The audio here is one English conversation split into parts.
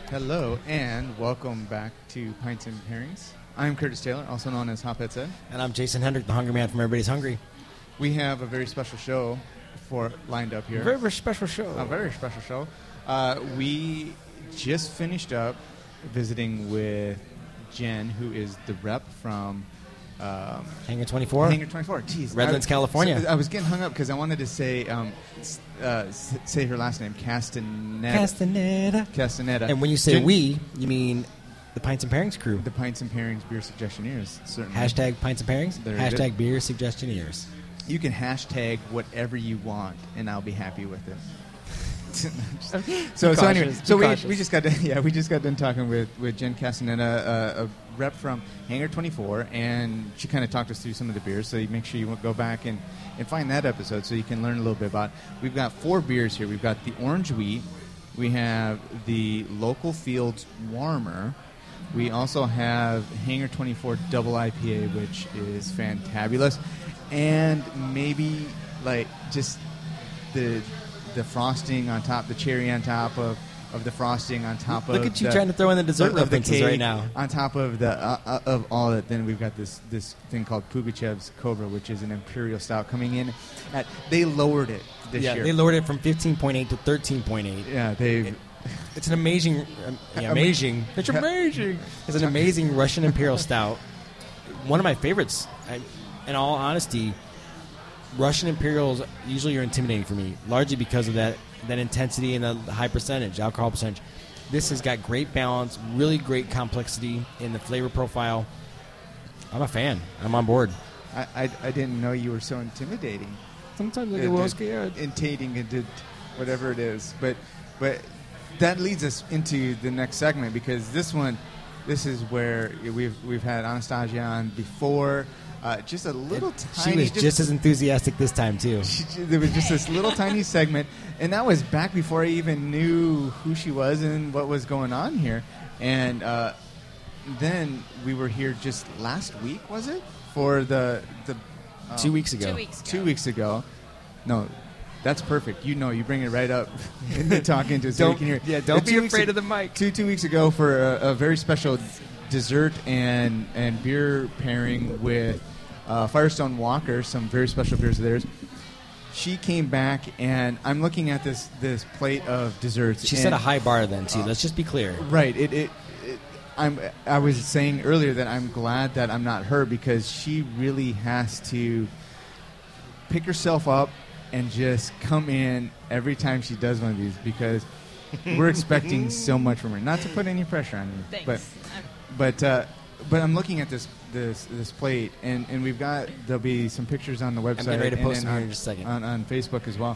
Hello, and welcome back to Pints and Pairings. I'm Curtis Taylor, also known as Hophead Said. And I'm Jason Hendrick, the Hungry Man from Everybody's Hungry. We have a very special show lined up here. Very special show. A very special show. We just finished up visiting with Jen, who is the rep from Hangar 24? Hangar 24. Jeez. Redlands, California. I was getting hung up because I wanted to say her last name, Castaneda. And when you say Jen, we, you mean the Pints and Pairings crew. The Pints and Pairings Beer Suggestioneers, certainly. Hashtag Pints and Pairings. There Hashtag Beer Suggestioneers. You can hashtag whatever you want, and I'll be happy with it. So anyway, we just got done talking with Jen Castaneda, a rep from Hangar 24, and she kind of talked us through some of the beers. So you make sure you go back and find that episode so you can learn a little bit about it. We've got 4 beers here. We've got the Orange Wheat. We have the Local Fields Warmer. We also have Hangar 24 Double IPA, which is fantabulous, and maybe like just the frosting on top, the cherry on top of the frosting on top of. Look at you trying to throw in the dessert references right now. On top of the of all that, then we've got this thing called Pugachev's Cobra, which is an imperial stout coming in. They lowered it this year. Yeah, they lowered it from 15.8 to 13.8. Yeah, It's an amazing. Amazing. It's amazing. It's an amazing Russian imperial stout. One of my favorites. In all honesty, Russian imperials usually are intimidating for me, largely because of that intensity and the high alcohol percentage. This has got great balance, really great complexity in the flavor profile. I'm a fan. I'm on board. I didn't know you were so intimidating. Sometimes I get a little scared. Intating into whatever it is. But that leads us into the next segment, because this is where we've had Anastasia on before. Just a little tiny. She was just as enthusiastic this time too. There was just this little tiny segment, and that was back before I even knew who she was and what was going on here. And then we were here just last week, was it? For the 2 weeks ago. 2 weeks ago. 2 weeks ago. No, that's perfect. You bring it right up and then talk into it so we can hear. Yeah, don't be afraid of the mic. 2 weeks ago for a very special dessert and beer pairing with Firestone Walker, some very special beers of theirs. She came back, and I'm looking at this plate of desserts. She set a high bar then too. Let's just be clear. Right. I was saying earlier that I'm glad that I'm not her, because she really has to pick herself up and just come in every time she does one of these, because we're expecting so much from her. Not to put any pressure on you, Thanks. but I'm looking at this plate, and there'll be some pictures on the website. I'm getting ready to post them here in on, just a second. on Facebook as well.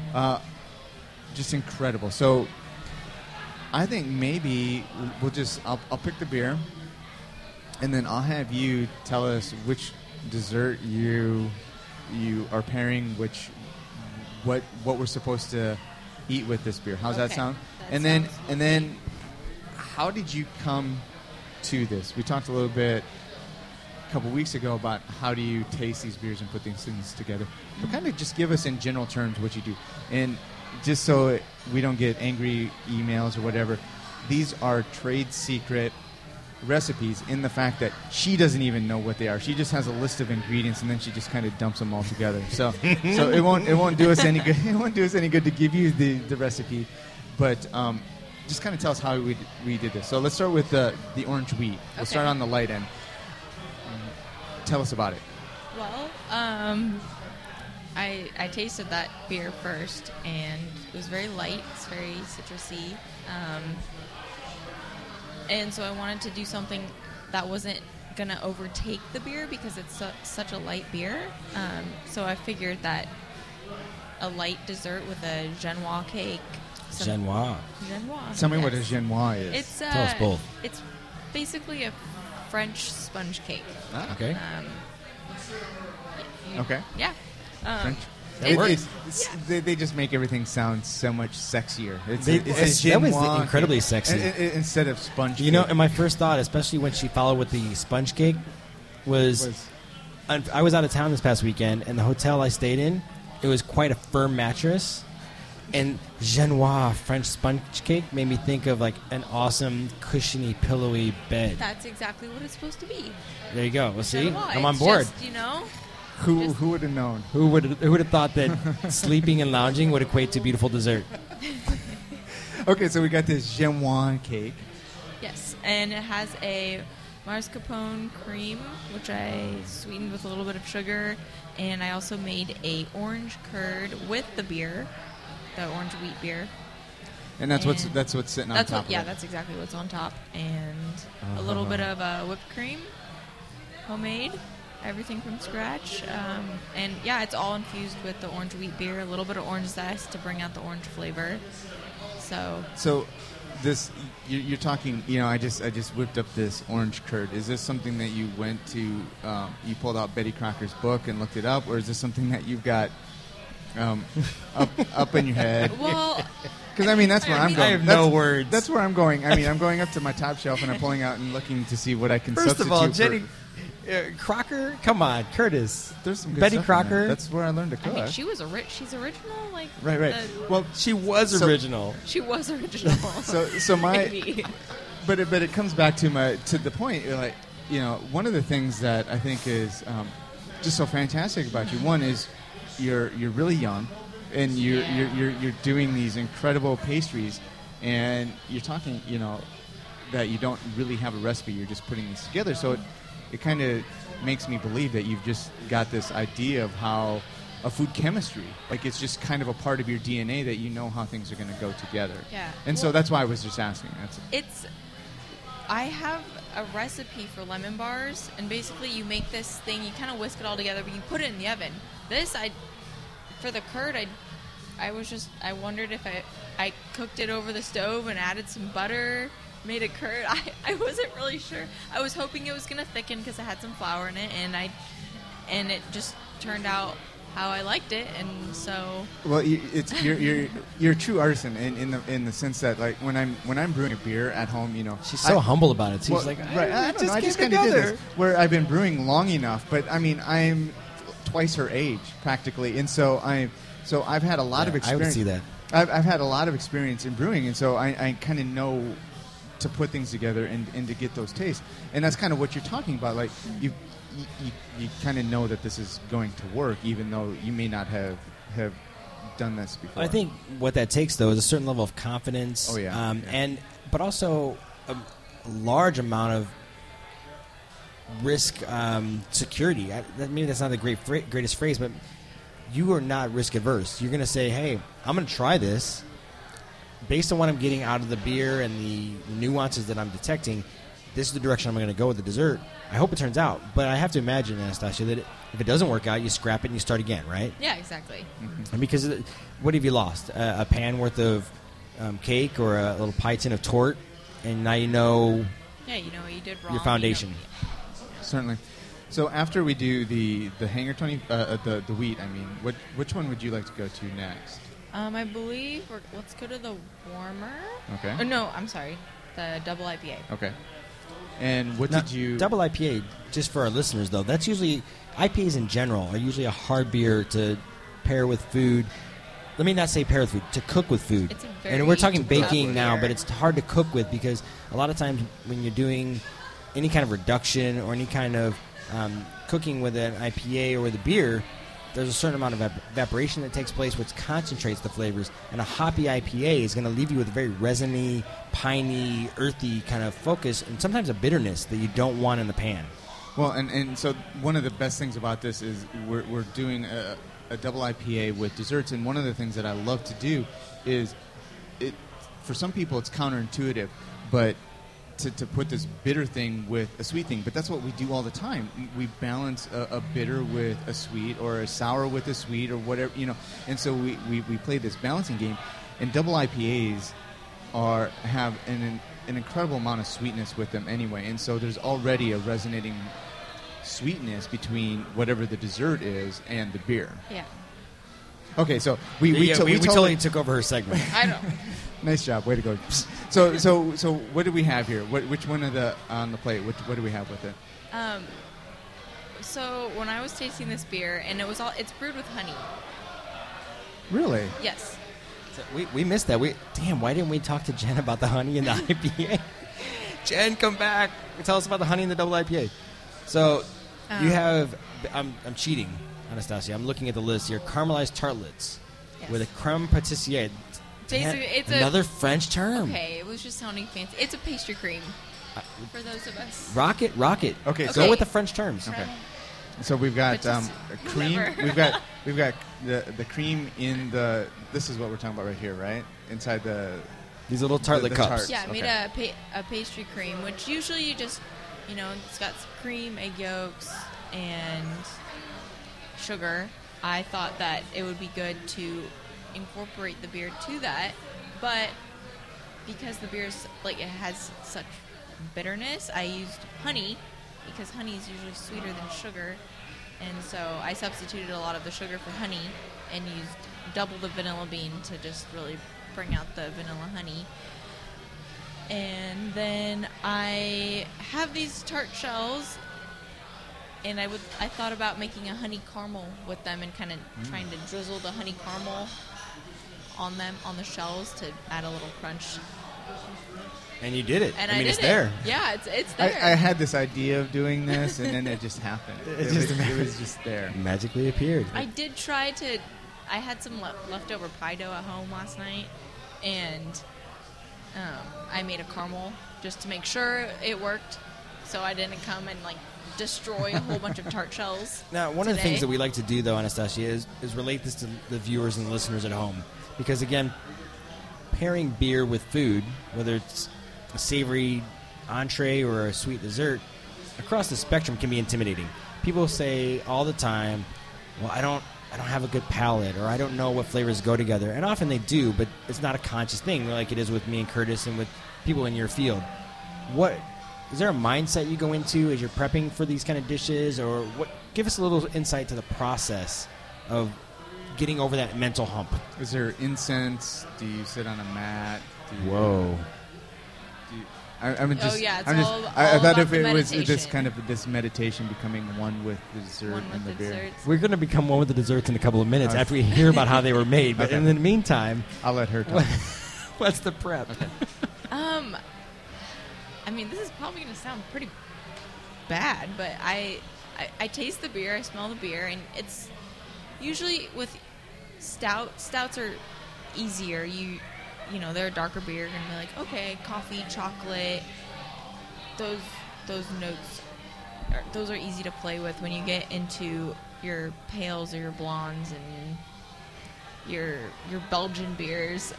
Just incredible. So I think maybe I'll pick the beer, and then I'll have you tell us which dessert you are pairing, what we're supposed to eat with this beer. How's that sound? And then how did you come to this? We talked a little bit a couple weeks ago about how do you taste these beers and put these things together. But kind of just give us in general terms what you do. And just so we don't get angry emails or whatever, these are trade secret recipes in the fact that she doesn't even know what they are. She just has a list of ingredients, and then she just kind of dumps them all together. So it won't do us any good. It won't do us any good to give you the recipe, but just kind of tell us how we did this. So let's start with the Orange Wheat. We'll start on the light end. Tell us about it. Well, I tasted that beer first, and it was very light. It's very citrusy. And so I wanted to do something that wasn't going to overtake the beer, because it's such a light beer. So I figured that a light dessert with a Genoa cake. Genoa. Tell me what a Genoa is. Tell us both. It's basically a French sponge cake. Okay. Okay. Yeah. French. That works. They just make everything sound so much sexier. That was incredibly sexy. Instead of sponge cake. And my first thought, especially when she followed with the sponge cake, was I was out of town this past weekend, and the hotel I stayed in, it was quite a firm mattress. And Genoa French sponge cake made me think of like an awesome, cushiony, pillowy bed. That's exactly what it's supposed to be. There you go. Well, see, Genoa. I'm on It's board. just, you know, Who would have known? Who would have thought that sleeping and lounging would equate to beautiful dessert? Okay, so we got this Genoa cake. yes. And it has a mascarpone cream, which I sweetened with a little bit of sugar. And I also made a orange curd with the beer, the orange wheat beer. And that's what's And sitting on That's top what, yeah, of it. that's exactly what's on top. And a little bit of whipped cream, homemade, everything from scratch. And yeah, it's all infused with the orange wheat beer, a little bit of orange zest to bring out the orange flavor. So this you're talking. You know, I just whipped up this orange curd. Is this something that you went to? You pulled out Betty Crocker's book and looked it up, or is this something that you've got up in your head? well, Because I mean, that's where I'm I going. have That's- no words. That's where I'm going. I mean, I'm going up to my top shelf and I'm pulling out and looking to see what I can First substitute. of all, for- Jenny Crocker, come on, Curtis. there's some good Betty stuff in there. Crocker. That's where I learned to I cook. think she was she's original. Like Right. Well, She was So- original. she was original. so my Maybe. but it comes back to the point. Like, you know, one of the things that I think is just so fantastic about you. One is you're really young, and you're doing these incredible pastries, and you're talking, you know, that you don't really have a recipe. You're just putting these together. So it kind of makes me believe that you've just got this idea of how a food chemistry, like it's just kind of a part of your DNA that you know how things are going to go together. Yeah. And so Well- that's why I was just asking. I have a recipe for lemon bars, and basically you make this thing, you kind of whisk it all together, but you put it in the oven. For the curd, I wondered if I cooked it over the stove and added some butter, made a curd. I wasn't really sure. I was hoping it was going to thicken because it had some flour in it, and it just turned out how I liked it, and so Well, you're a true artisan in the sense that, like, when I'm brewing a beer at home, you know, She's so humble about it. She's well, like, right, I don't know. I just kind of did this where I've been brewing long enough, but I mean, I'm twice her age practically, and so I've had a lot of I experience. would see that. I've had a lot of experience in brewing, and so I kind of know to put things together and to get those tastes, and that's kind of what you're talking about. Like you kind of know that this is going to work, even though you may not have done this before. I think what that takes, though, is a certain level of confidence. Oh, yeah. But also a large amount of risk security. Maybe that's not the greatest phrase, but you are not risk averse. You're going to say, hey, I'm going to try this. Based on what I'm getting out of the beer and the nuances that I'm detecting, this is the direction I'm going to go with the dessert. I hope it turns out. But I have to imagine, Anastasia, that if it doesn't work out, you scrap it and you start again, right? yeah, exactly. And because what have you lost? A pan worth of cake or a little pie tin of tort, and now you know Yeah, you know what you did wrong. your foundation. Certainly. So after we do the hanger Tony, the wheat, I mean, which one would you like to go to next? I believe let's go to the warmer. Okay. Oh, no, I'm sorry, the double IPA. Okay. And what Now, did you? double IPA, just for our listeners though, that's usually IPAs in general are usually a hard beer to pair with food. Let me not say pair with food, to cook with food. It's a very And we're talking tough baking now, beer. but it's hard to cook with because a lot of times when you're doing any kind of reduction or any kind of cooking with an IPA or with a beer, there's a certain amount of evaporation that takes place, which concentrates the flavors. And a hoppy IPA is going to leave you with a very resiny, piney, earthy kind of focus, and sometimes a bitterness that you don't want in the pan. Well, and so one of the best things about this is we're doing a double IPA with desserts, and one of the things that I love to do is for some people it's counterintuitive, but to put this bitter thing with a sweet thing, but that's what we do all the time. We balance a bitter with a sweet, or a sour with a sweet, or whatever, you know. And so we play this balancing game, and double IPAs have an incredible amount of sweetness with them anyway, and so there's already a resonating sweetness between whatever the dessert is and the beer. Yeah, Okay, so we totally took over her segment. I know. Nice job, way to go. So what do we have here? Which one on the plate? What do we have with it? So when I was tasting this beer, and it's brewed with honey. Really? Yes. So we missed that. Why didn't we talk to Jen about the honey and the IPA? Jen, come back. Tell us about the honey and the double IPA. So you have. I'm cheating, Anastasia. I'm looking at the list here. Caramelized tartlets with a creme pâtissier. Basically, it's another French term. Okay, it was just sounding fancy. It's a pastry cream for those of us. Rock it. Okay, go with the French terms. Okay. So we've got cream. Whatever. we've got the cream in the. This is what we're talking about right here, right? Inside these little tartlet cups. tarts. Yeah, I made a pastry cream, which usually you just, it's got some cream, egg yolks, and sugar. I thought that it would be good to incorporate the beer to that, but because the beer is it has such bitterness, I used honey because honey is usually sweeter than sugar, and so I substituted a lot of the sugar for honey and used double the vanilla bean to just really bring out the vanilla honey. And then I have these tart shells, and I thought about making a honey caramel with them and kind of trying to drizzle the honey caramel on them, on the shells, to add a little crunch. And you did it. And it's there. Yeah, it's there. I had this idea of doing this, and then it just happened. It was just there. Magically appeared. I did try to. I had some leftover pie dough at home last night, and I made a caramel just to make sure it worked, so I didn't come and destroy a whole bunch of tart shells. Now, one of the things that we like to do, though, Anastasia, is relate this to the viewers and the listeners at home, because again, pairing beer with food, whether it's a savory entree or a sweet dessert, across the spectrum can be intimidating. People say all the time, well, I don't have a good palate, or I don't know what flavors go together. And often they do, but it's not a conscious thing like it is with me and Curtis and with people in your field. Is there a mindset you go into as you're prepping for these kind of dishes, or what? Give us a little insight to the process of getting over that mental hump. Is there incense? Do you sit on a mat? Whoa. I thought if it was this meditation becoming one with the dessert and the beer. Desserts. We're going to become one with the desserts in a couple of minutes after we hear about how they were made. But in the meantime, I'll let her talk. What's the prep? Okay. This is probably going to sound pretty bad, but I taste the beer, I smell the beer, and it's usually with stouts are easier. They're a darker beer, you're going to be like, okay, coffee, chocolate, those notes, those are easy to play with. When you get into your pales or your blondes and your Belgian beers,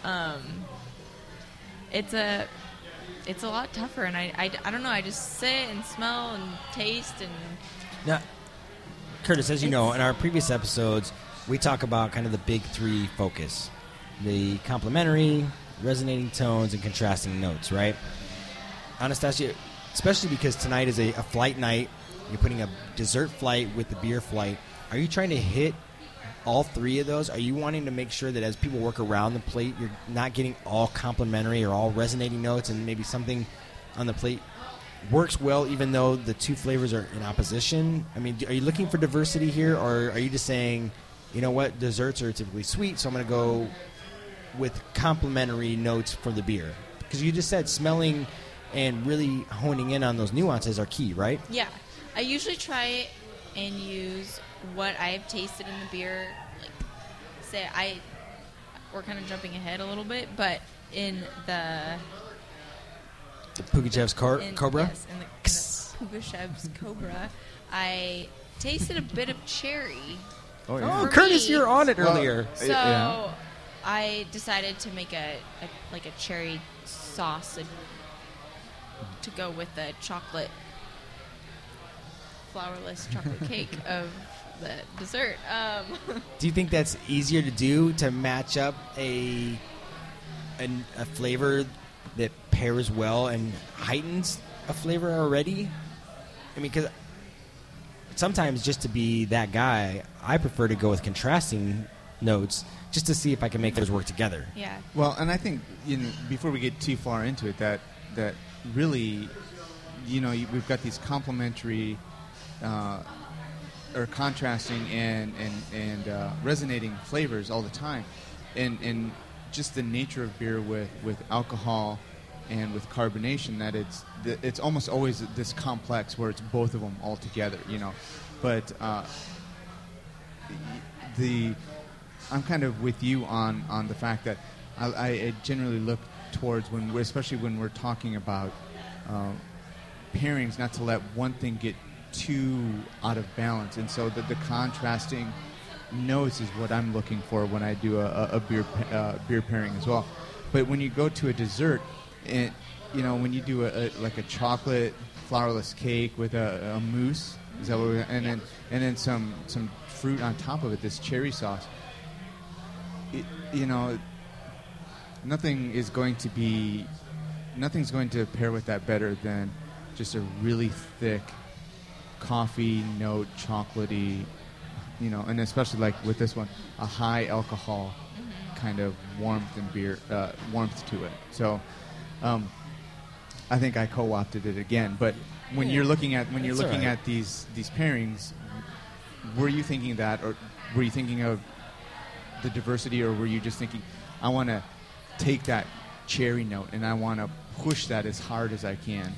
it's a lot tougher, and I don't know, I just sit and smell and taste. And now, Curtis, as you know, in our previous episodes, we talk about kind of the big three focus: the complementary, resonating tones, and contrasting notes, right? Anastasia, especially because tonight is a flight night, you're putting a dessert flight with the beer flight. Are you trying to hit all three of those? Are you wanting to make sure that as people work around the plate, you're not getting all complementary or all resonating notes, and maybe something on the plate works well even though the two flavors are in opposition? Are you looking for diversity here, or are you just saying, you know what, desserts are typically sweet, so I'm going to go with complementary notes for the beer? Because you just said smelling and really honing in on those nuances are key, right? Yeah. I usually try and use what I have tasted in the beer. We're kind of jumping ahead a little bit, but in the Pugachev's Cobra? Yes, in the Pugachev's Cobra, I tasted a bit of cherry. Oh, yeah. Oh, Curtis, you were on it earlier. So yeah. I decided to make a cherry sauce to go with the flourless chocolate cake of the dessert. Do you think that's easier to do, to match up a flavor that pairs well and heightens a flavor already? Because sometimes, just to be that guy, I prefer to go with contrasting notes just to see if I can make those work together. Yeah. Well, and I think before we get too far into it, that really, we've got these complementary or contrasting and resonating flavors all the time, and just the nature of beer with alcohol and with carbonation that it's almost always this complex where it's both of them all together, But I'm kind of with you on the fact that I generally look towards especially when we're talking about pairings, not to let one thing get too out of balance, and so the contrasting notes is what I'm looking for when I do a beer pairing as well. But when you go to a dessert, and when you do a chocolate flourless cake with a mousse, is that what and then some fruit on top of it, this cherry sauce. Nothing's going to pair with that better than just a really thick coffee note, chocolatey, and especially like with this one, a high alcohol kind of warmth to it. So, I think I co-opted it again. But when you're looking at these pairings, were you thinking that, or were you thinking of the diversity, or were you just thinking, I want to take that cherry note and I want to push that as hard as I can?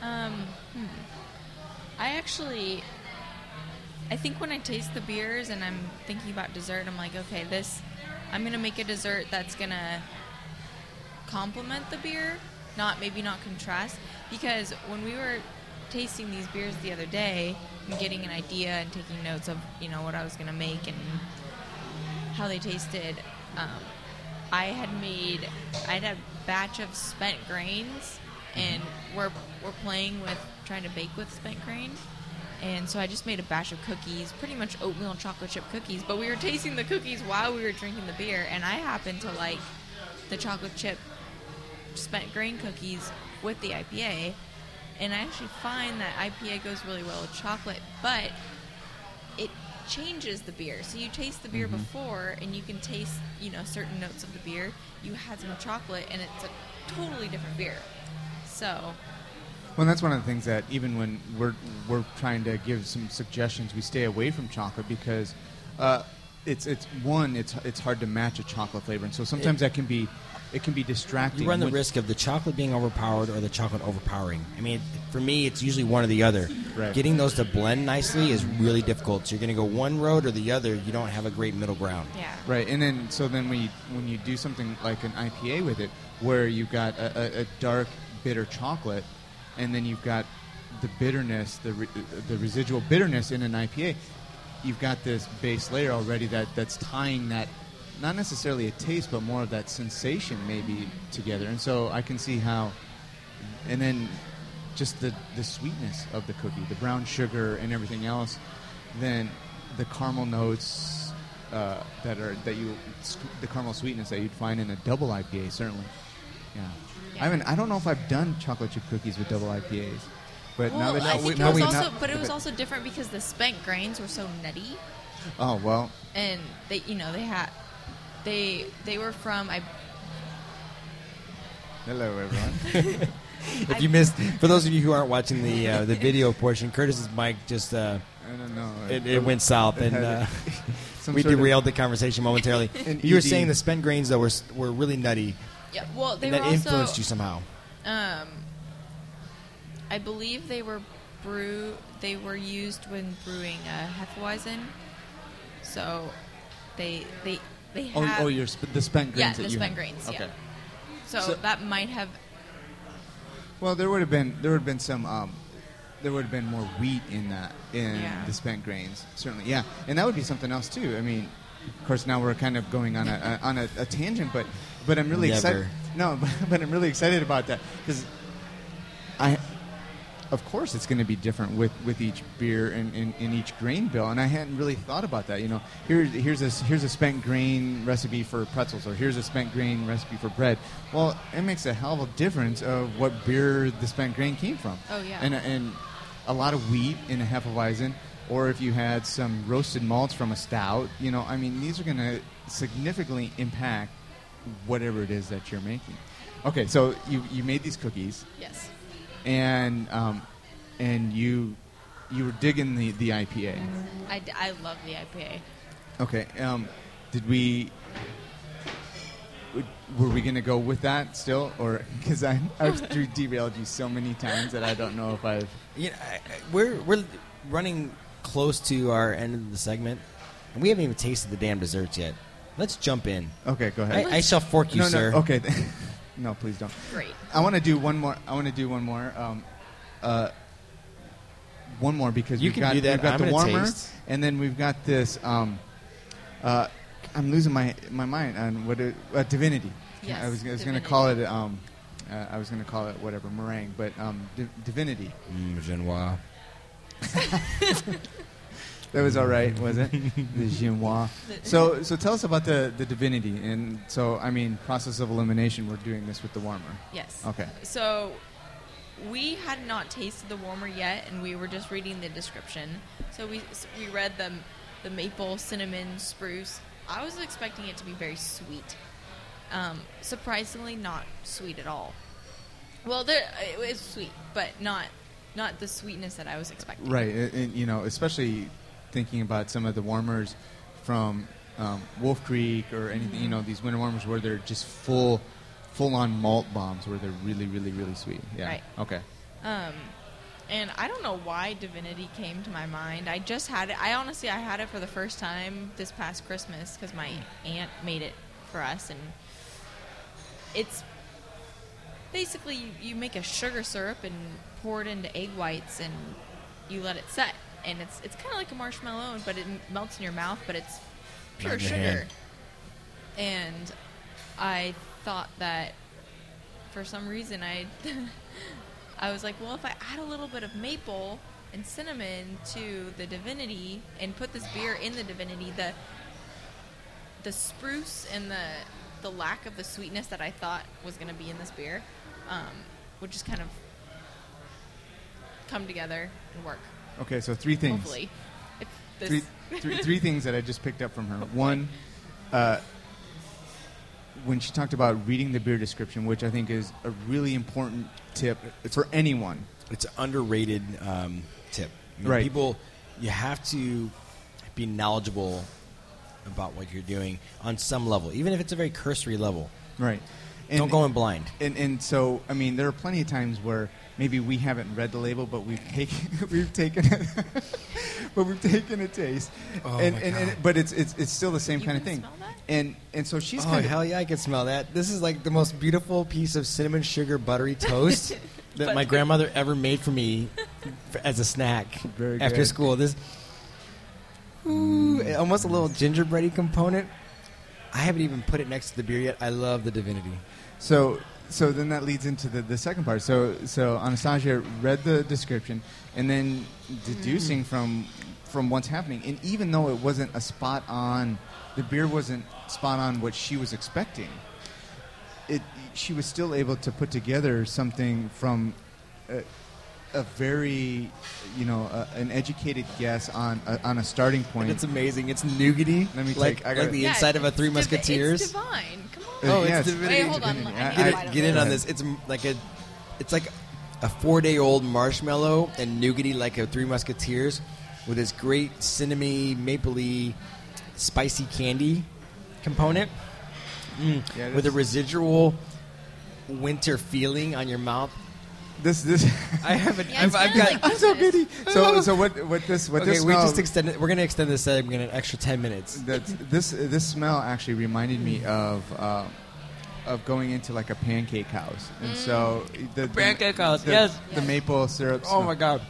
I think when I taste the beers and I'm thinking about dessert, I'm like, okay, I'm going to make a dessert that's going to complement the beer, not contrast. Because when we were tasting these beers the other day and getting an idea and taking notes of, what I was going to make and how they tasted, I had a batch of spent grains, and we're playing with trying to bake with spent grains. And so I just made a batch of cookies, pretty much oatmeal and chocolate chip cookies. But we were tasting the cookies while we were drinking the beer, and I happened to like the chocolate chip spent grain cookies with the IPA. And I actually find that IPA goes really well with chocolate, but it changes the beer. So you taste the beer before, and you can taste, certain notes of the beer. You had some chocolate, and it's a totally different beer. So... Well, that's one of the things that even when we're trying to give some suggestions, we stay away from chocolate because it's hard to match a chocolate flavor, and so sometimes that can be distracting. You run the risk of the chocolate being overpowered or the chocolate overpowering. I mean, for me, it's usually one or the other. Right. Getting those to blend nicely is really difficult. So you're going to go one road or the other. You don't have a great middle ground. Yeah. Right, and then when you do something like an IPA with it, where you've got a dark, bitter chocolate, and then you've got the bitterness, the residual bitterness in an IPA, you've got this base layer already that's tying that, not necessarily a taste, but more of that sensation maybe together. And so I can see how, and then just the sweetness of the cookie, the brown sugar and everything else, then the caramel notes the caramel sweetness that you'd find in a double IPA, certainly. Yeah. I don't know if I've done chocolate chip cookies with double IPAs, but it was also different because the spent grains were so nutty. Oh well. And they were from Hello, everyone. If you missed, for those of you who aren't watching the video portion, Curtis's mic just I don't know. It went south, and we derailed the conversation momentarily. You were saying the spent grains though were really nutty. Yeah, well, and that influenced you somehow. I believe they were used when brewing Hefeweizen. So they have... the spent grains. Yeah, the spent grains. Okay. Yeah. So that might have... Well, there would have been some there would have been more wheat in the spent grains, certainly. Yeah, and that would be something else too. I mean, of course, now we're kind of going on a tangent, but I'm really excited. No, but I'm really excited about that because of course, it's going to be different with each beer and in each grain bill, and I hadn't really thought about that. Here's a spent grain recipe for pretzels, or here's a spent grain recipe for bread. Well, it makes a hell of a difference of what beer the spent grain came from. Oh yeah, and a lot of wheat in a Hefeweizen. Or if you had some roasted malts from a stout, these are going to significantly impact whatever it is that you're making. Okay, so you made these cookies. Yes. And you were digging the IPA. I love the IPA. Okay. Did we were we going to go with that still, or because I've derailed you so many times that I don't know if I've. We're running close to our end of the segment, and we haven't even tasted the damn desserts yet. Let's jump in. Okay, go ahead. I shall fork you, sir. No, okay. No, please don't. Great. I want to do one more. One more because You we've can got, do that. we've got I'm the gonna warmer, taste. and then we've got this. I'm losing my mind on what divinity. Yes, I was going to divinity. call it. I was going to call it whatever meringue, but divinity. Genois. That was all right, was it? The Genois. So tell us about the divinity, and so I mean, process of elimination. We're doing this with the warmer. Yes. Okay. So we had not tasted the warmer yet, and we were just reading the description. So we read the maple, cinnamon, spruce. I was expecting it to be very sweet. Surprisingly, not sweet at all. Well, it was sweet, but not the sweetness that I was expecting. Right, and especially thinking about some of the warmers from Wolf Creek or anything, these winter warmers where they're just full-on malt bombs where they're really, really, really sweet. Yeah. Right. Okay. And I don't know why Divinity came to my mind. I just had it. I had it for the first time this past Christmas because my aunt made it for us, and it's basically you make a sugar syrup and pour it into egg whites and you let it set, and it's kind of like a marshmallow, but it melts in your mouth, but it's pure Not in your sugar. hand. And I thought that for some reason I was like, well, if I add a little bit of maple and cinnamon to the Divinity and put this beer in the Divinity, the spruce and the lack of the sweetness that I thought was going to be in this beer would just kind of come together and work. Okay, so three things. Hopefully. If this Three things that I just picked up from her. One, when she talked about reading the beer description, which I think is a really important tip for anyone. It's an underrated tip. I mean, Right. People, you have to be knowledgeable about what you're doing on some level, even if it's a very cursory level. Right. Don't go in blind. And so, I mean, there are plenty of times where maybe we haven't read the label, but we've taken it, but we've taken a taste. Oh, and, my and, God. but it's still the same You kind of can thing. smell that? And so she's Oh, kind of hell yeah, I can smell that. This is like the most beautiful piece of cinnamon sugar buttery toast that But- my grandmother ever made for me as a snack Very after good. school. This almost a little gingerbready component. I haven't even put it next to the beer yet. I love the Divinity. So then that leads into the second part. So Anastasia read the description and then deducing from what's happening. And even though it wasn't a spot on, the beer wasn't spot on what she was expecting, she was still able to put together something from a very, an educated guess on a starting point. It's amazing. It's nougaty. Let me like, take- I gotta- like the Yeah, inside of a Three it's Musketeers. It's divine. Come on. Oh, Yes. it's Divinity. Wait, hold on. Divinity. I I- need I- to bite of Get in it. on this. It's like a 4-day-old marshmallow and nougaty, like a Three Musketeers, with this great cinnamony, mapley, spicy candy component, Yeah, with a this- residual winter feeling on your mouth. This I haven't. Yeah, it's I've kinda got. like I'm so Christmas. giddy. So what this Okay, this we smell, just extended. We're going to extend this segment an extra 10 minutes. this smell actually reminded me of going into like a pancake house, and so the pancake house, the, yes. the maple syrup. Oh smell. my god.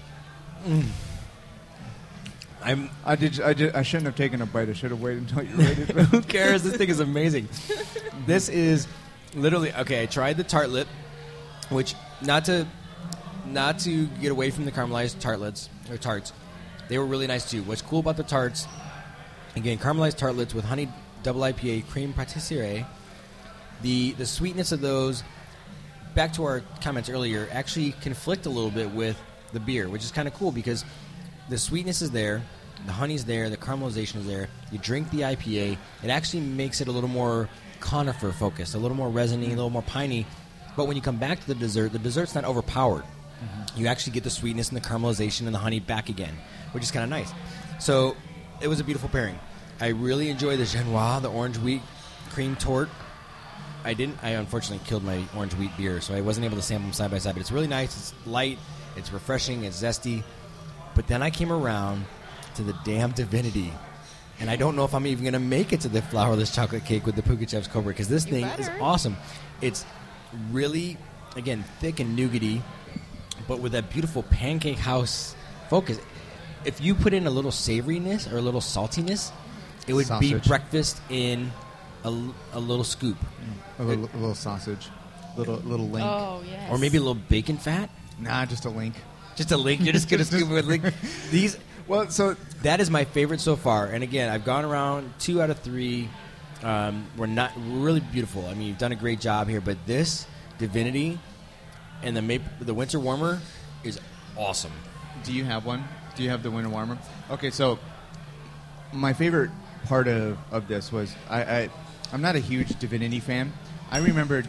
I shouldn't have taken a bite. I should have waited until you rated it. Who cares? This thing is amazing. This is literally okay. I tried the tartlet, which not to get away from the caramelized tartlets or tarts. They were really nice too. What's cool about the tarts? Again, caramelized tartlets with honey double IPA cream pâtissière. The sweetness of those, back to our comments earlier, actually conflict a little bit with the beer, which is kind of cool because the sweetness is there, the honey's there, the caramelization is there. You drink the IPA, it actually makes it a little more conifer focused, a little more resiny, a little more piney. But when you come back to the dessert's not overpowered. You actually get the sweetness and the caramelization and the honey back again, which is kind of nice. So it was a beautiful pairing. I really enjoy the Genois, the orange wheat cream tort. I unfortunately killed my orange wheat beer, so I wasn't able to sample them side by side. But it's really nice. It's light. It's refreshing. It's zesty. But then I came around to the damn Divinity, and I don't know if I'm even going to make it to the flourless chocolate cake with the Pugachev's Cobra, because this thing is awesome. It's really, again, thick and nougaty, but with that beautiful pancake house focus. If you put in a little savoriness or a little saltiness, it would be breakfast in a little scoop. A little sausage, little link. Oh, yes. Or maybe a little bacon fat. Nah, just a link. Just a link. You're just going to scoop it with link. These. Well, so that is my favorite so far. And again, I've gone around 2 out of 3. We're really beautiful. I mean, you've done a great job here. But this Divinity and the Winter Warmer is awesome. Do you have one? Do you have the Winter Warmer? Okay, so my favorite part of this was I'm not a huge Divinity fan. I remember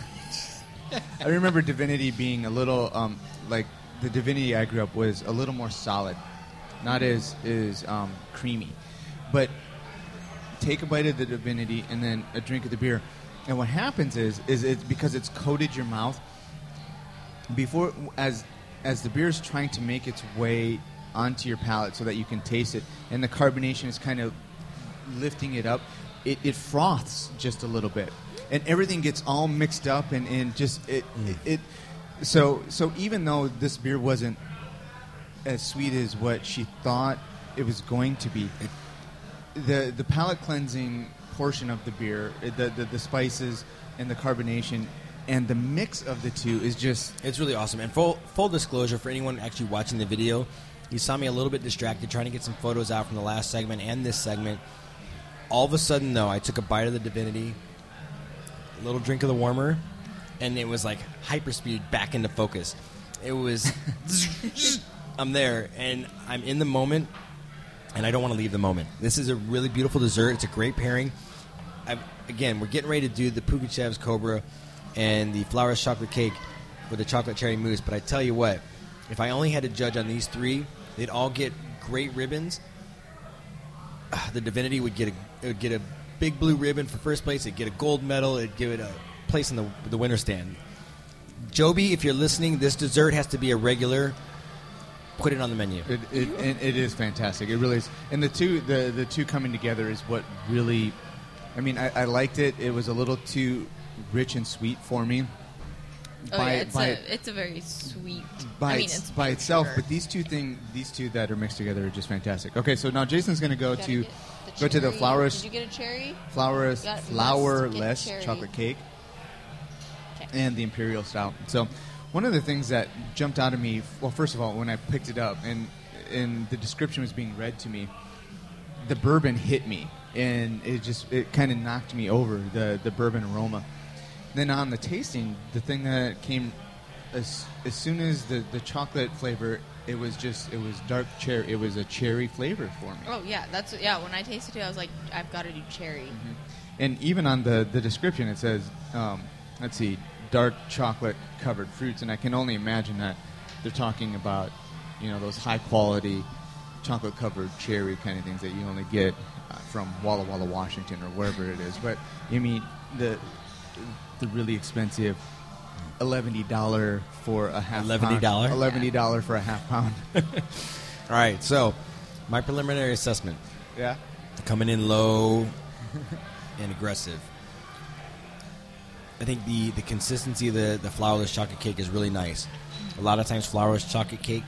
Divinity being a little like the Divinity I grew up was a little more solid, not as creamy. But take a bite of the Divinity and then a drink of the beer, and what happens is it's because it's coated your mouth before as the beer is trying to make its way onto your palate so that you can taste it, and the carbonation is kind of lifting it up. It froths just a little bit, and everything gets all mixed up, and just it. So even though this beer wasn't as sweet as what she thought it was going to be, the palate cleansing portion of the beer, the spices and the carbonation and the mix of the two is just—it's really awesome. And full disclosure for anyone actually watching the video, you saw me a little bit distracted trying to get some photos out from the last segment and this segment. All of a sudden, though, I took a bite of the Divinity, a little drink of the warmer, and it was like hyperspeed back into focus. It was, I'm there, and I'm in the moment, and I don't want to leave the moment. This is a really beautiful dessert. It's a great pairing. Again, we're getting ready to do the Pugachev's Cobra and the flourless chocolate cake with the chocolate cherry mousse. But I tell you what, if I only had to judge on these three, they'd all get great ribbons. The Divinity would get a big blue ribbon for first place. It'd get a gold medal. It'd give it a place in the winner stand. Joby, if you're listening, this dessert has to be a regular. Put it on the menu. It is fantastic. It really is. And the two coming together is what really. I mean, I liked it. It was a little too rich and sweet for me. It's a very sweet. It's by itself, but these two that are mixed together are just fantastic. Okay, so now Jason's going to go to the flourless. Did you get a cherry? Flourless chocolate cake, and the imperial stout. So, one of the things that jumped out at me, well, first of all, when I picked it up and the description was being read to me, the bourbon hit me, and it kind of knocked me over, the bourbon aroma. Then on the tasting, the thing that came as soon as the chocolate flavor, it was dark cherry. It was a cherry flavor for me. Oh yeah, when I tasted it, I was like, I've got to do cherry. Mm-hmm. And even on the description, it says, let's see, dark chocolate covered fruits, and I can only imagine that they're talking about, those high quality chocolate covered cherry kind of things that you only get from Walla Walla, Washington, or wherever it is. But you mean the really expensive $11 for a half pound. $11 for a half pound. All right, so my preliminary assessment. Yeah. Coming in low and aggressive. I think the consistency of the flourless chocolate cake is really nice. A lot of times flourless chocolate cake.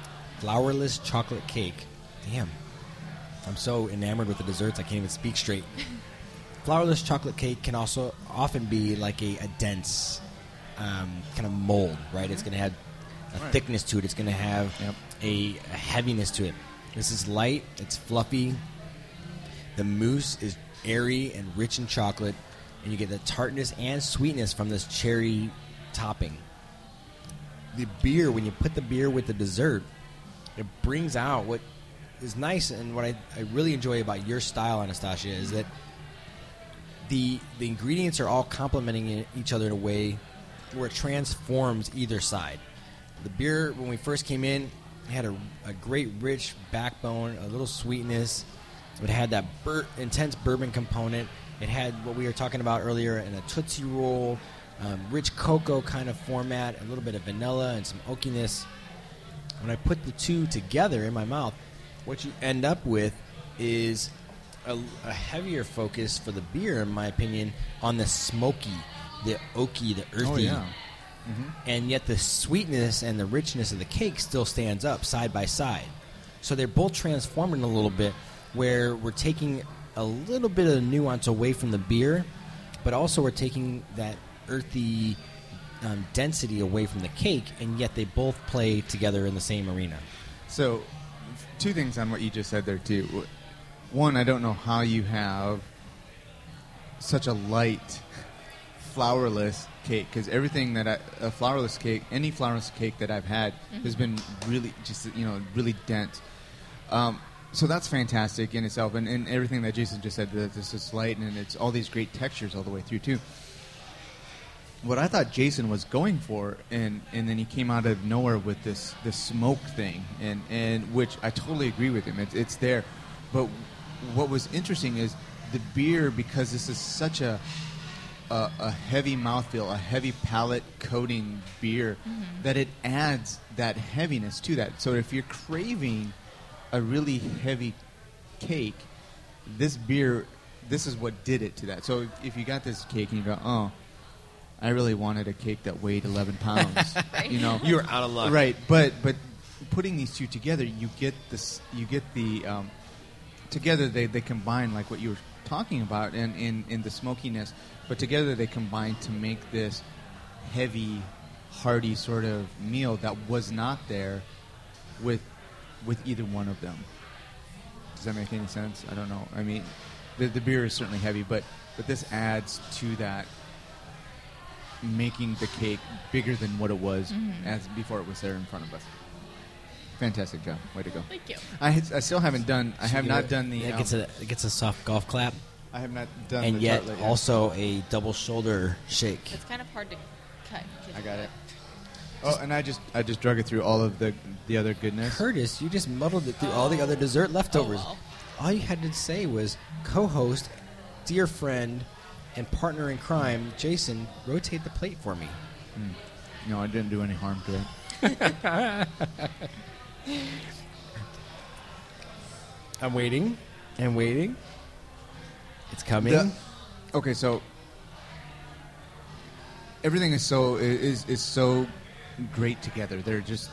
Damn. I'm so enamored with the desserts I can't even speak straight. Flourless chocolate cake can also often be like a dense kind of mold, right? It's going to have a thickness to it. It's going to have a heaviness to it. This is light. It's fluffy. The mousse is airy and rich in chocolate, and you get the tartness and sweetness from this cherry topping. The beer, when you put the beer with the dessert, it brings out what is nice, and what I really enjoy about your style, Anastasia, is that the ingredients are all complementing each other in a way where it transforms either side. The beer, when we first came in, had a great rich backbone, a little sweetness. It had that intense bourbon component, It had what we were talking about earlier in a Tootsie Roll, rich cocoa kind of format, a little bit of vanilla and some oakiness. When I put the two together in my mouth, what you end up with is a heavier focus for the beer, in my opinion, on the smoky, the oaky, the earthy. Oh, yeah. And yet the sweetness and the richness of the cake still stands up side by side. So they're both transforming a little bit, where we're taking a little bit of the nuance away from the beer, but also we're taking that earthy density away from the cake, and yet they both play together in the same arena. So, two things on what you just said there, too. One, I don't know how you have such a light, flourless cake, because everything that a flourless cake, any flourless cake that I've had has been really just, really dense. So that's fantastic in itself, and everything that Jason just said, that this is light, and it's all these great textures all the way through, too. What I thought Jason was going for, and then he came out of nowhere with this smoke thing, and which I totally agree with him. It's there. But what was interesting is the beer, because this is such a heavy mouthfeel, a heavy palate coating beer, that it adds that heaviness to that. So if you're craving a really heavy cake, this beer, this is what did it to that. So if you got this cake and you go, oh, I really wanted a cake that weighed 11 pounds. Right. You were out of luck. Right, but putting these two together, you get this. You get the together they combine, like what you were talking about, and in the smokiness. But together they combine to make this heavy, hearty sort of meal that was not there with either one of them. Does that make any sense? I don't know. I mean, the beer is certainly heavy, but this adds to that, making the cake bigger than what it was as before it was there in front of us. Fantastic job. Way to go. Thank you. I still haven't done. I have not done the. It gets a soft golf clap, I have not done. and the yet tartlet yet. also a double shoulder shake. It's kind of hard to cut. I got it. Oh, and I just drug it through all of the other goodness. Curtis, you just muddled it through all the other dessert leftovers. Oh, well. All you had to say was, co-host, dear friend, and partner in crime, Jason, rotate the plate for me. No, I didn't do any harm to it. I'm waiting and waiting. It's coming. Okay, so everything is so great together. They're just,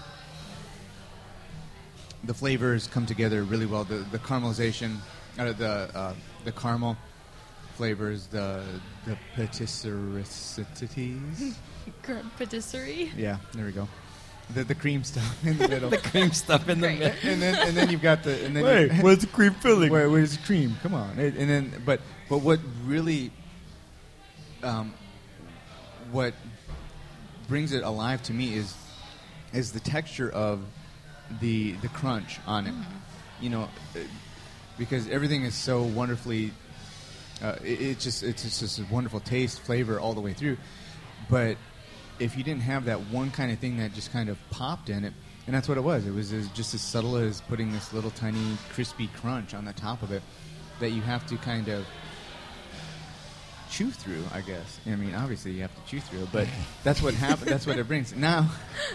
the flavors come together really well. The caramelization, the caramel flavors, the patissericities. Patisserie. Yeah, there we go. The cream stuff in the middle. The cream stuff in the Right. middle. and then you've got the. And then where's the cream filling? Where's the cream? Come on. And then, but what really, what brings it alive to me is the texture of the crunch on it. Because everything is so wonderfully. It's just a wonderful taste, flavor all the way through. But if you didn't have that one kind of thing that just kind of popped in it, and that's what it was. It was just as subtle as putting this little tiny crispy crunch on the top of it that you have to kind of chew through, I guess. I mean, obviously you have to chew through it, but that's what happened. That's what it brings. Now,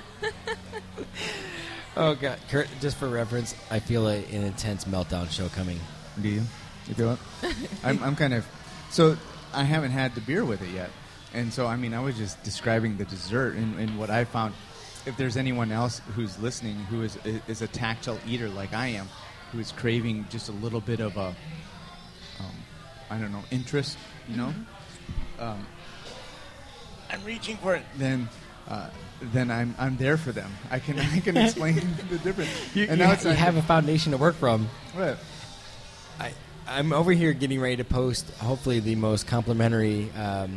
Oh, God. Kurt, just for reference, I feel an intense meltdown show coming. do you feel it? I'm kind of. So I haven't had the beer with it yet. And so, I mean, I was just describing the dessert and what I found. If there's anyone else who's listening who is a tactile eater like I am, who is craving just a little bit of a, I don't know, interest, I'm reaching for it. Then I'm there for them. I can explain the difference. You have a foundation to work from. What? I'm over here getting ready to post, hopefully, the most complimentary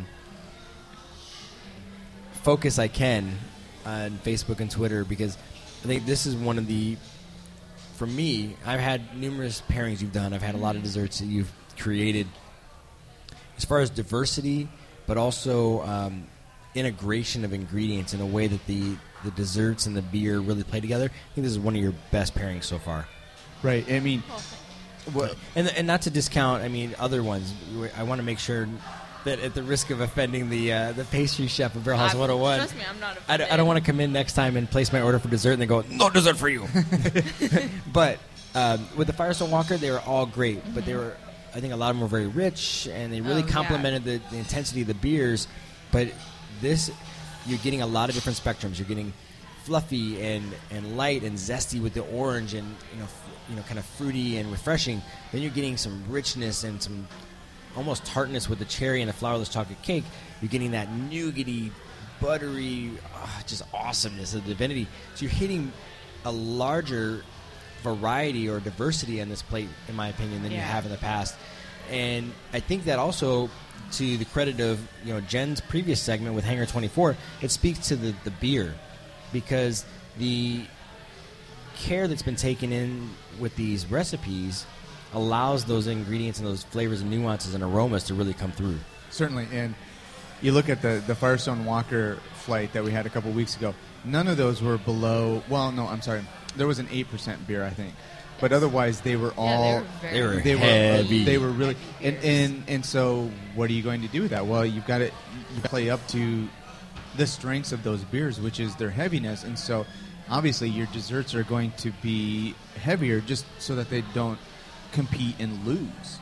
focus I can on Facebook and Twitter, because I think this is one of the, for me, I've had numerous pairings you've done. I've had a lot of desserts that you've created as far as diversity, but also integration of ingredients in a way that the desserts and the beer really play together. I think this is one of your best pairings so far. Right. I mean, And not to discount, I mean, other ones. I want to make sure that at the risk of offending the pastry chef of Barrel House 101, trust me, I'm not offended. I don't want to come in next time and place my order for dessert and they go, no dessert for you. But with the Firestone Walker, they were all great, but they were, I think a lot of them were very rich, and they really complemented the intensity of the beers. But this, you're getting a lot of different spectrums. You're getting fluffy and light and zesty with the orange, and kind of fruity and refreshing. Then you're getting some richness and some almost tartness with the cherry and the flourless chocolate cake. You're getting that nougaty, buttery, just awesomeness of divinity. So you're hitting a larger variety or diversity on this plate, in my opinion, than you have in the past. And I think that also, to the credit of Jen's previous segment with Hangar 24, it speaks to the beer, because the care that's been taken in with these recipes allows those ingredients and those flavors and nuances and aromas to really come through. Certainly. And you look at the Firestone Walker flight that we had a couple weeks ago, none of those were below, well, no, I'm sorry, there was an 8% beer, I think. But otherwise, they were all they were heavy. They were really, and so what are you going to do with that? Well, you play up to the strengths of those beers, which is their heaviness, and so obviously your desserts are going to be heavier, just so that they don't compete and lose,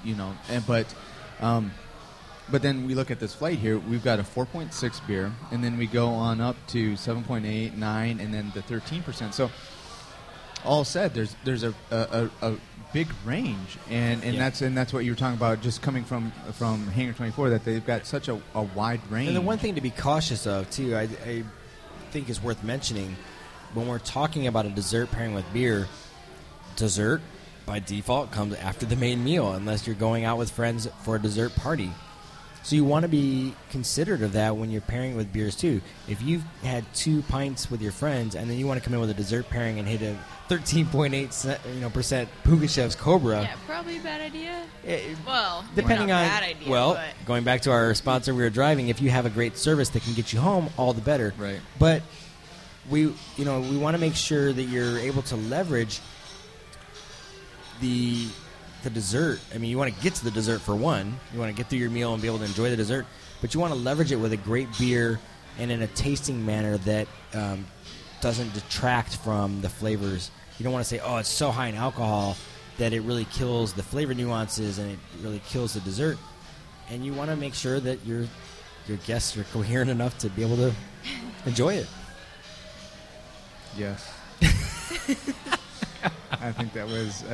but then we look at this flight here. We've got a 4.6 beer, and then we go on up to 7.8, 9, and then the 13%. So all said, there's a big range, and that's what you were talking about, just coming from Hangar 24, that they've got such a wide range. And the one thing to be cautious of too, I think is worth mentioning, when we're talking about a dessert pairing with beer, dessert by default comes after the main meal, unless you're going out with friends for a dessert party. So you want to be considerate of that when you're pairing with beers too. If you've had 2 pints with your friends and then you want to come in with a dessert pairing and hit a 13.8% percent Pugachev's Cobra, probably a bad idea. Depending not on bad idea, going back to our sponsor, we were driving. If you have a great service that can get you home, all the better. Right. But we want to make sure that you're able to leverage the dessert. I mean, you want to get to the dessert for one. You want to get through your meal and be able to enjoy the dessert, but you want to leverage it with a great beer and in a tasting manner that doesn't detract from the flavors. You don't want to say, oh, it's so high in alcohol that it really kills the flavor nuances and it really kills the dessert. And you want to make sure that your guests are coherent enough to be able to enjoy it. Yes. I think that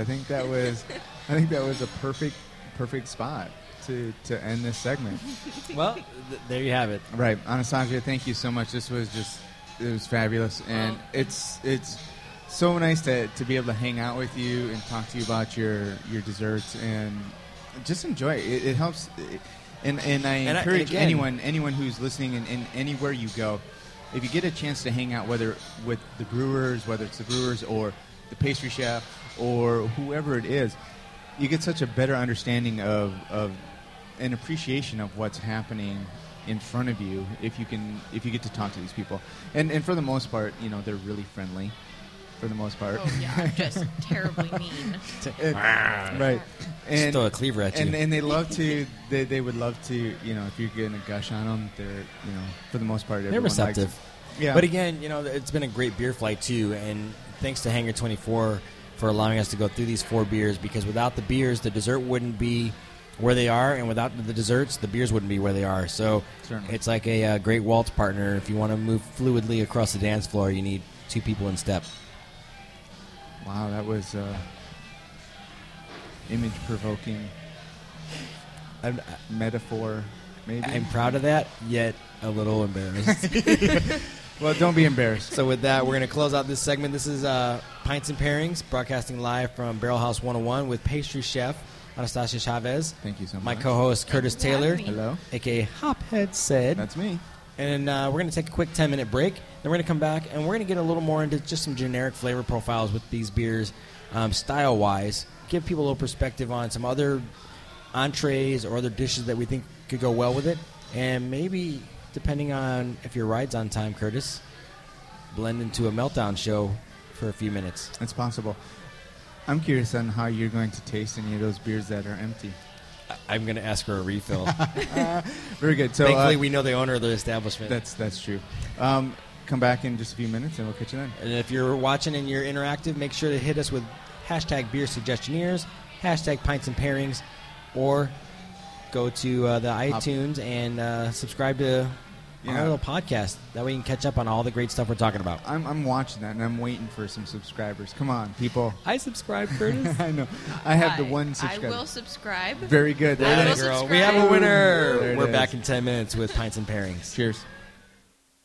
was a perfect spot to end this segment. Well, there you have it. Right, Anastasia, thank you so much. It was fabulous, and it's so nice to be able to hang out with you and talk to you about your desserts and just enjoy it. It helps, and I encourage anyone who's listening and anywhere you go, if you get a chance to hang out, whether with the brewers, whether it's the brewers or the pastry chef or whoever it is, you get such a better understanding of an appreciation of what's happening in front of you if you get to talk to these people. And for the most part, they're really friendly. For the most part. Oh yeah, just terribly mean. Right. And just throw a cleaver at you. And they love to. They would love to. If you're getting a gush on them, they're for the most part they're receptive. Yeah. But again, it's been a great beer flight too, and thanks to Hangar 24 for allowing us to go through these 4 beers, because without the beers, the dessert wouldn't be where they are, and without the desserts, the beers wouldn't be where they are. So Certainly. It's like a great waltz partner. If you want to move fluidly across the dance floor, you need 2 people in step. Wow, that was image-provoking metaphor, maybe. I'm proud of that, yet a little embarrassed. Well, don't be embarrassed. So with that, we're going to close out this segment. This is Pints and Pairings, broadcasting live from Barrel House 101 with pastry chef Anastasia Chavez. Thank you so much. My co-host Curtis Taylor, hello, a.k.a. Hophead Said. That's me. And we're going to take a quick 10-minute break. Then we're going to come back, and we're going to get a little more into just some generic flavor profiles with these beers, style-wise. Give people a little perspective on some other entrees or other dishes that we think could go well with it. And maybe, depending on if your ride's on time, Curtis, blend into a meltdown show for a few minutes. It's possible. I'm curious on how you're going to taste any of those beers that are empty. I'm going to ask for a refill. Very good. So Thankfully, we know the owner of the establishment. That's true. Come back in just a few minutes, and we'll catch you then. And if you're watching and you're interactive, make sure to hit us with hashtag Beer Suggestioneers, hashtag Pints and Pairings, or go to the iTunes and subscribe to our little podcast. That way you can catch up on all the great stuff we're talking about. I'm watching that, and I'm waiting for some subscribers. Come on, people. I subscribe, Curtis. I know. I have the one subscriber. I will subscribe. Very good. I There will it is. subscribe. We have a winner. There it We're is. back in 10 minutes with Pints and Pairings. Cheers.